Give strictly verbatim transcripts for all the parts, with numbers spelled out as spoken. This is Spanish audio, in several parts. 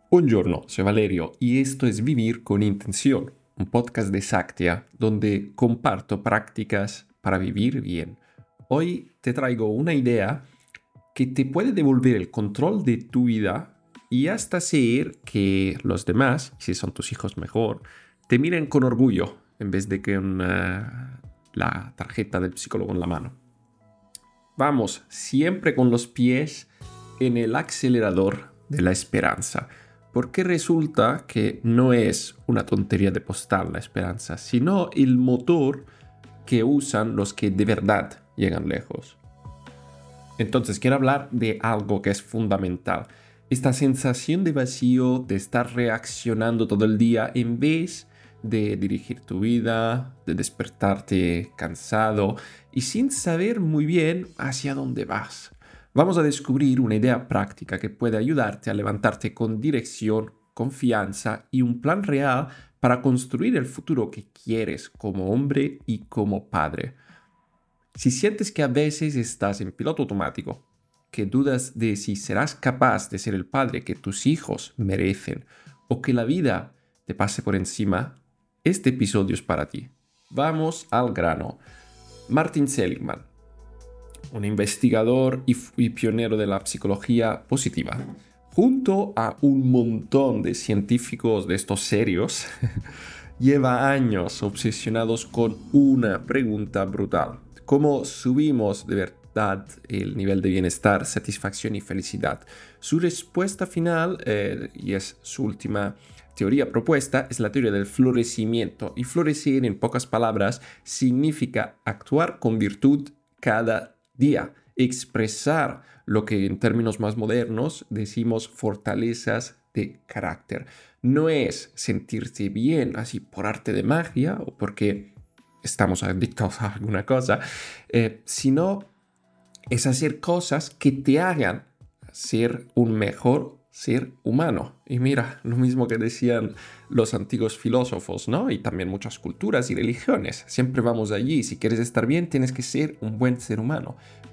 Buongiorno, soy Valerio y esto es Vivir con Intención, un podcast de Saktia donde comparto prácticas para vivir bien. Hoy te traigo una idea que te puede devolver el control de tu vida y hasta hacer que los demás, si son tus hijos mejor, te miren con orgullo en vez de con uh, la tarjeta del psicólogo en la mano. Vamos siempre con los pies en el acelerador de la esperanza. Porque resulta que no es una tontería de postal la esperanza, sino el motor que usan los que de verdad llegan lejos. Entonces quiero hablar de algo que es fundamental. Esta sensación de vacío, de estar reaccionando todo el día en vez de dirigir tu vida, de despertarte cansado y sin saber muy bien hacia dónde vas. Vamos a descubrir una idea práctica que puede ayudarte a levantarte con dirección, confianza y un plan real para construir el futuro que quieres como hombre y como padre. Si sientes que a veces estás en piloto automático, que dudas de si serás capaz de ser el padre que tus hijos merecen o que la vida te pase por encima, este episodio es para ti. Vamos al grano. Martin Seligman, un investigador y, y pionero de la psicología positiva, junto a un montón de científicos de estos serios, lleva años obsesionados con una pregunta brutal. ¿Cómo subimos de verdad el nivel de bienestar, satisfacción y felicidad? Su respuesta final, eh, y es su última teoría propuesta, es la teoría del florecimiento. Y florecer, en pocas palabras, significa actuar con virtud cada día, expresar lo que en términos más modernos decimos fortalezas de carácter. No es sentirse bien así por arte de magia o porque estamos adictos a alguna cosa, eh, sino es hacer cosas que te hagan ser un mejor ser humano. Y mira, lo mismo que decían los antiguos filósofos, ¿no? Y también muchas culturas y religiones. Siempre vamos allí. Si quieres estar bien, tienes que ser un buen ser humano.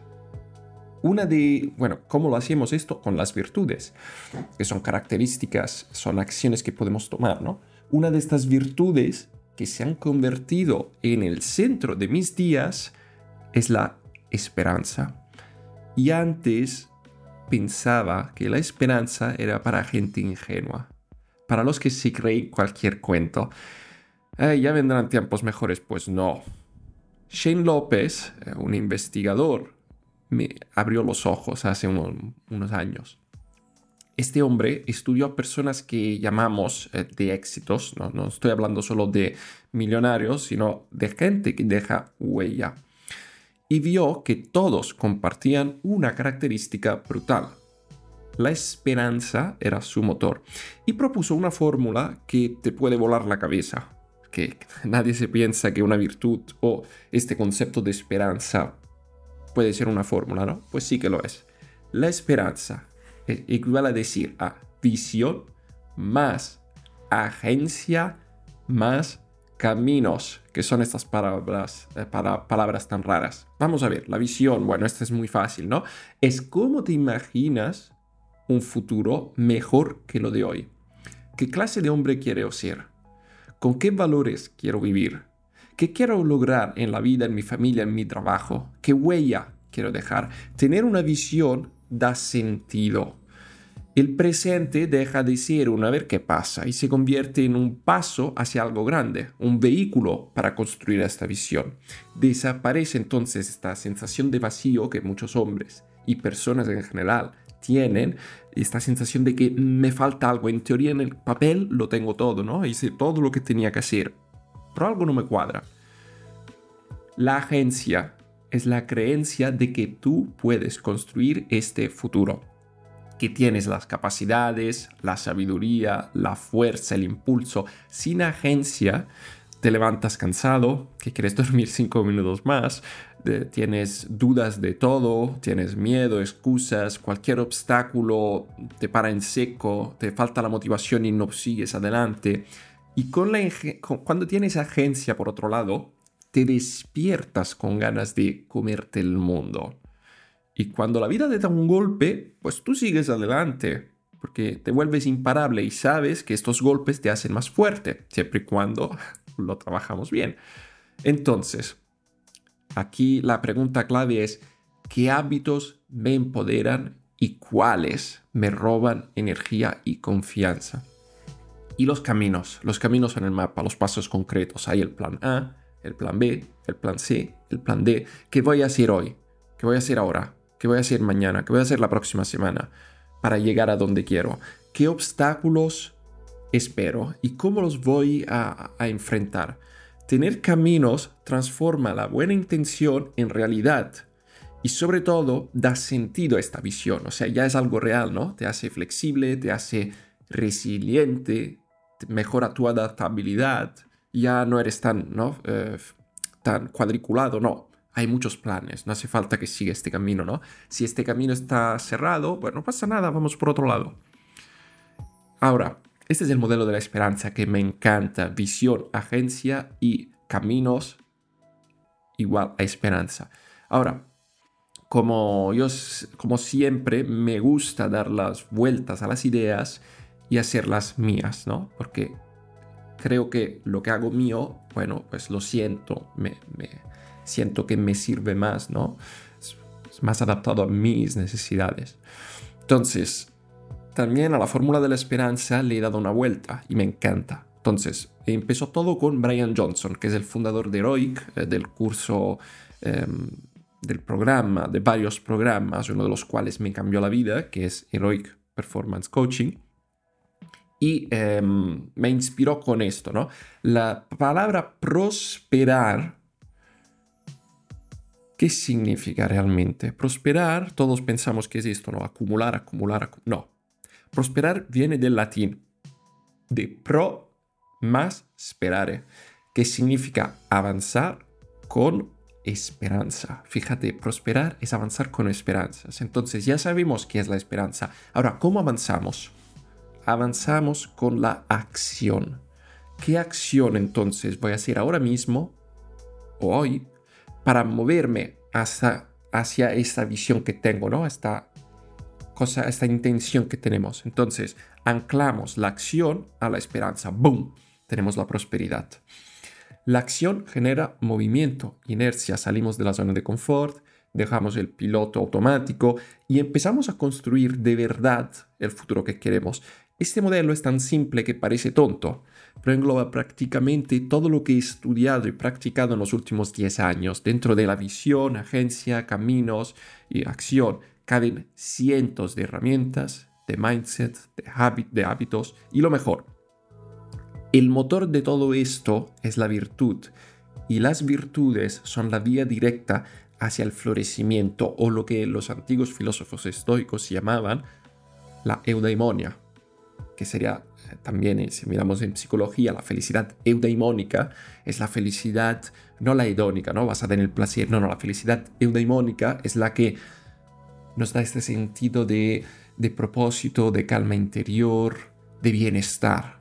Una de, bueno, ¿cómo lo hacemos esto? Con las virtudes, que son características, son acciones que podemos tomar, ¿no? Una de estas virtudes que se han convertido en el centro de mis días es la esperanza. Y antes pensaba que la esperanza era para gente ingenua, para los que se creen cualquier cuento. Eh, ya vendrán tiempos mejores, pues no. Shane López, un investigador, me abrió los ojos hace unos, unos años. Este hombre estudió a personas que llamamos eh, de éxitos, ¿no? No estoy hablando solo de millonarios, sino de gente que deja huella. Y vio que todos compartían una característica brutal. La esperanza era su motor. Y propuso una fórmula que te puede volar la cabeza. Que nadie se piensa que una virtud o este concepto de esperanza puede ser una fórmula, ¿no? Pues sí que lo es. La esperanza equivale a decir a visión más agencia más caminos, que son estas palabras, eh, para, palabras tan raras. Vamos a ver, la visión, bueno, esta es muy fácil, ¿no? Es cómo te imaginas un futuro mejor que lo de hoy. ¿Qué clase de hombre quiero ser? ¿Con qué valores quiero vivir? ¿Qué quiero lograr en la vida, en mi familia, en mi trabajo? ¿Qué huella quiero dejar? Tener una visión da sentido. El presente deja de ser un a ver qué pasa y se convierte en un paso hacia algo grande, un vehículo para construir esta visión. Desaparece entonces esta sensación de vacío que muchos hombres y personas en general tienen, esta sensación de que me falta algo. En teoría, en el papel lo tengo todo, ¿no? Hice todo lo que tenía que hacer, pero algo no me cuadra. La agencia es la creencia de que tú puedes construir este futuro, que tienes las capacidades, la sabiduría, la fuerza, el impulso. Sin agencia, te levantas cansado, que quieres dormir cinco minutos más, de, tienes dudas de todo, tienes miedo, excusas, cualquier obstáculo te para en seco, te falta la motivación y no sigues adelante. Y con la, con, cuando tienes agencia, por otro lado, te despiertas con ganas de comerte el mundo. Y cuando la vida te da un golpe, pues tú sigues adelante, porque te vuelves imparable y sabes que estos golpes te hacen más fuerte, siempre y cuando lo trabajamos bien. Entonces, aquí la pregunta clave es, ¿qué hábitos me empoderan y cuáles me roban energía y confianza? Y los caminos, los caminos en el mapa, los pasos concretos. Hay el plan A, el plan B, el plan C, el plan D. ¿Qué voy a hacer hoy? ¿Qué voy a hacer ahora? ¿Qué voy a hacer mañana? ¿Qué voy a hacer la próxima semana para llegar a donde quiero? ¿Qué obstáculos espero? ¿Y cómo los voy a, a enfrentar? Tener caminos transforma la buena intención en realidad. Y sobre todo, da sentido a esta visión. O sea, ya es algo real, ¿no? Te hace flexible, te hace resiliente, mejora tu adaptabilidad, ya no eres tan, ¿no? Eh, tan cuadriculado, no. Hay muchos planes, no hace falta que siga este camino, ¿no? Si este camino está cerrado, bueno, no pasa nada, vamos por otro lado. Ahora, este es el modelo de la esperanza que me encanta. Visión, agencia y caminos igual a esperanza. Ahora, como yo, como siempre, me gusta dar las vueltas a las ideas y hacerlas mías, ¿no? Porque creo que lo que hago mío, bueno, pues lo siento, me, me siento que me sirve más, ¿no? Es, es más adaptado a mis necesidades. Entonces, también a la fórmula de la esperanza le he dado una vuelta y me encanta. Entonces, empezó todo con Brian Johnson, que es el fundador de Heroic, eh, del curso, eh, del programa, de varios programas, uno de los cuales me cambió la vida, que es Heroic Performance Coaching. Y eh, me inspiró con esto, ¿no? La palabra prosperar, ¿qué significa realmente? Prosperar, todos pensamos que es esto, ¿no? Acumular, acumular, acumular. No. Prosperar viene del latín, de pro más sperare, que significa avanzar con esperanza. Fíjate, prosperar es avanzar con esperanzas. Entonces ya sabemos qué es la esperanza. Ahora, ¿cómo avanzamos? Avanzamos con la acción. ¿Qué acción entonces voy a hacer ahora mismo o hoy para moverme hasta, hacia esta visión que tengo, ¿no? Esta cosa, esta intención que tenemos. Entonces, anclamos la acción a la esperanza. ¡Boom! Tenemos la prosperidad. La acción genera movimiento, inercia. Salimos de la zona de confort, dejamos el piloto automático y empezamos a construir de verdad el futuro que queremos. Este modelo es tan simple que parece tonto, pero engloba prácticamente todo lo que he estudiado y practicado en los últimos diez años. Dentro de la visión, agencia, caminos y acción caben cientos de herramientas, de mindset, de, hábit, de hábitos y lo mejor. El motor de todo esto es la virtud y las virtudes son la vía directa hacia el florecimiento o lo que los antiguos filósofos estoicos llamaban la eudaimonia, que sería también, si miramos en psicología, la felicidad eudaimónica es la felicidad, no la hedónica, ¿no? Basada en el placer, no, no, la felicidad eudaimónica es la que nos da este sentido de, de propósito, de calma interior, de bienestar.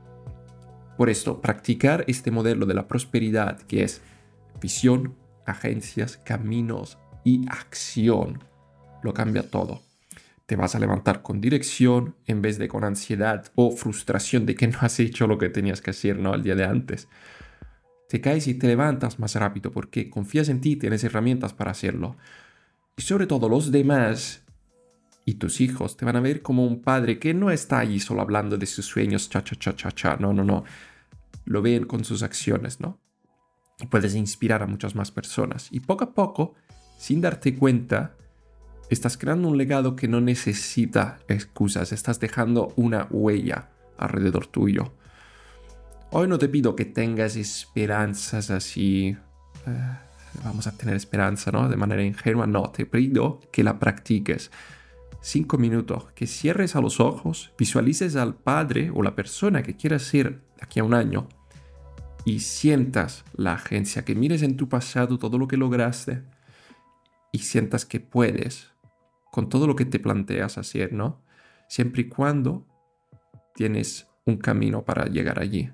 Por esto, practicar este modelo de la prosperidad, que es visión, agencias, caminos y acción, lo cambia todo. Te vas a levantar con dirección en vez de con ansiedad o frustración de que no has hecho lo que tenías que hacer, ¿no? El día de antes. Te caes y te levantas más rápido porque confías en ti, tienes herramientas para hacerlo. Y sobre todo los demás y tus hijos te van a ver como un padre que no está allí solo hablando de sus sueños, cha, cha, cha, cha, cha. No, no, no. Lo ven con sus acciones, ¿no? Y puedes inspirar a muchas más personas. Y poco a poco, sin darte cuenta, estás creando un legado que no necesita excusas. Estás dejando una huella alrededor tuyo. Hoy no te pido que tengas esperanzas así. Eh, vamos a tener esperanza, ¿no? De manera ingenua. No, te pido que la practiques. Cinco minutos. Que cierres a los ojos, visualices al padre o la persona que quieras ser de aquí a un año y sientas la agencia. Que mires en tu pasado todo lo que lograste y sientas que puedes con todo lo que te planteas hacer, ¿no? Siempre y cuando tienes un camino para llegar allí.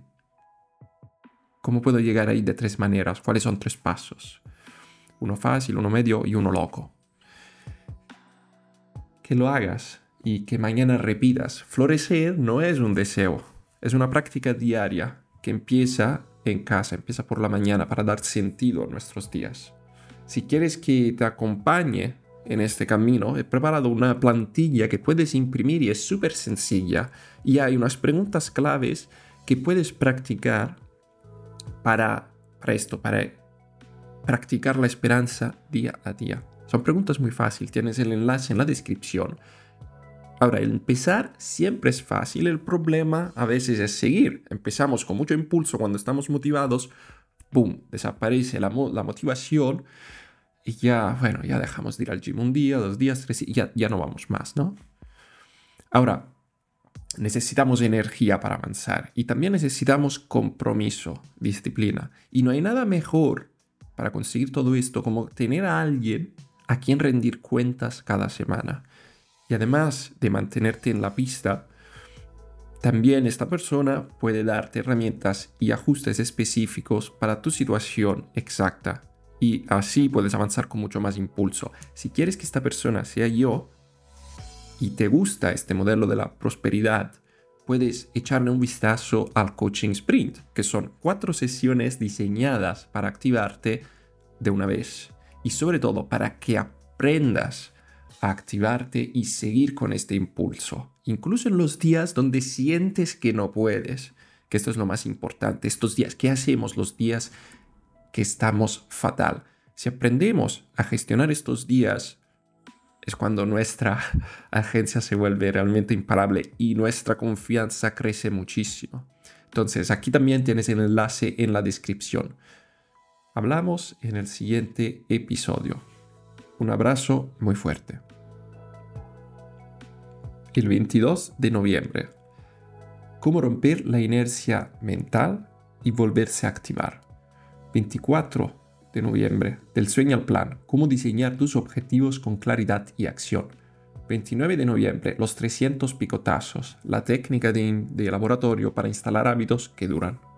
¿Cómo puedo llegar ahí de tres maneras? ¿Cuáles son tres pasos? Uno fácil, uno medio y uno loco. Que lo hagas y que mañana repitas. Florecer no es un deseo, es una práctica diaria que empieza en casa, empieza por la mañana para dar sentido a nuestros días. Si quieres que te acompañe en este camino, he preparado una plantilla que puedes imprimir y es súper sencilla. Y hay unas preguntas claves que puedes practicar para, para esto, para practicar la esperanza día a día. Son preguntas muy fáciles, tienes el enlace en la descripción. Ahora, el empezar siempre es fácil, el problema a veces es seguir. Empezamos con mucho impulso cuando estamos motivados, ¡pum!, desaparece la, mo- la motivación y ya, bueno, ya dejamos de ir al gym un día, dos días, tres, y ya, ya no vamos más, ¿no? Ahora, necesitamos energía para avanzar y también necesitamos compromiso, disciplina. Y no hay nada mejor para conseguir todo esto como tener a alguien a quien rendir cuentas cada semana. Y además de mantenerte en la pista, también esta persona puede darte herramientas y ajustes específicos para tu situación exacta. Y así puedes avanzar con mucho más impulso. Si quieres que esta persona sea yo y te gusta este modelo de la prosperidad, puedes echarle un vistazo al Coaching Sprint, que son cuatro sesiones diseñadas para activarte de una vez. Y sobre todo para que aprendas a activarte y seguir con este impulso, incluso en los días donde sientes que no puedes, que esto es lo más importante. Estos días, ¿qué hacemos los días que estamos fatal? Si aprendemos a gestionar estos días, es cuando nuestra agencia se vuelve realmente imparable y nuestra confianza crece muchísimo. Entonces, aquí también tienes el enlace en la descripción. Hablamos en el siguiente episodio. Un abrazo muy fuerte. El veintidós de noviembre. Cómo romper la inercia mental y volverse a activar. veinticuatro de noviembre. Del sueño al plan. Cómo diseñar tus objetivos con claridad y acción. veintinueve de noviembre. Los trescientos picotazos. La técnica de, de laboratorio para instalar hábitos que duran.